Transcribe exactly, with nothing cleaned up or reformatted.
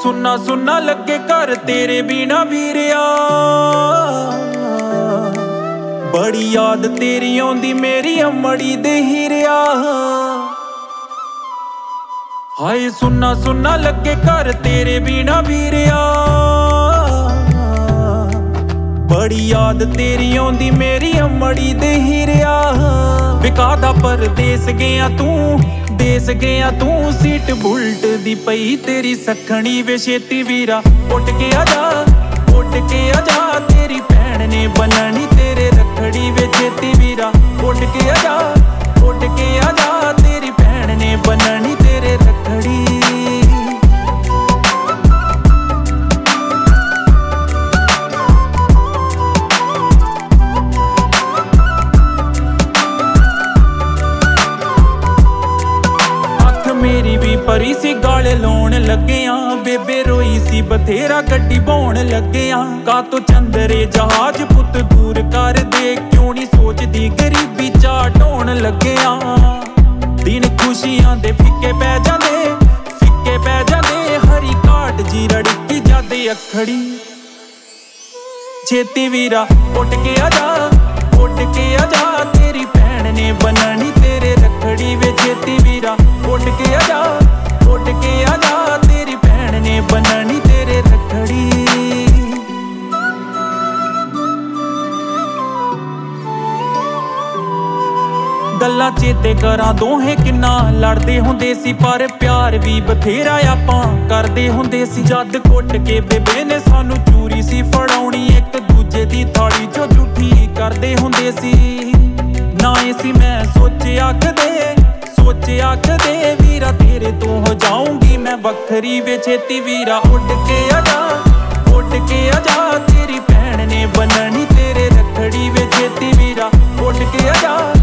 सुन्ना सुन्ना लगे घर तेरे बिना वीरिया, बड़ी याद तेरी आउंदी मेरी अम्मड़ी दे हीरिया। हाय सुन्ना सुन्ना लगे घर तेरे बिना वीरिया, बड़ी याद तेरी आउंदी मेरी अम्मड़ी दे हीरिया। विकादा परदेस गया तू, देस गया तू, सीट बुलट दी पई तेरी सखणी वे छेती वीरा। उठ के आजा उठ के आजा तेरी भैन ने बननी तेरे रखड़ी वे छेती वीरा। उठ के आजा उठ के आजा तेरी भैन ने बननी तेरे रखड़ी। मेरी भी परी सी गाले लाउण लगे आ, बेबे रोई सी बथेरा गड्डी बाउण लगे आ। का तो चंदरे जहाज पुत दूर कर दे, क्यों नहीं सोचदी गरीबी चा ढोण लगे आ। दिन खुशियां दे फिक्के पै जांदे फिक्के पै जांदे, हरी घाट जी रड़की जादे अखड़ी। छेती वीरा उठ के आजा उठ के आजा तेरी भैन ने बननी तेरे रखड़ी वे। छेती वीरा उठ के आजा उठ के आजा तेरी भैन ने बननी तेरे रखड़ी। गल्लां चेते करा दोहे किन्ना लड़दे हुंदे सी, पर प्यार भी बथेरा आपां करदे हुंदे सी। जद कुट के बेबे ने सानू चूरी सी फड़ाउणी, एक दूजे दी थाली चो झूठी करदे हुंदे सी। ना सी मैं सोचिया कदे सोचिया कदे वीरा तेरे तो हो जाऊंगी मैं वखरी वे। छेती वीरा उठ के आजा उठ के आजा तेरी भैन ने बननी तेरे रखड़ी वे। छेती वीरा उठ के आजा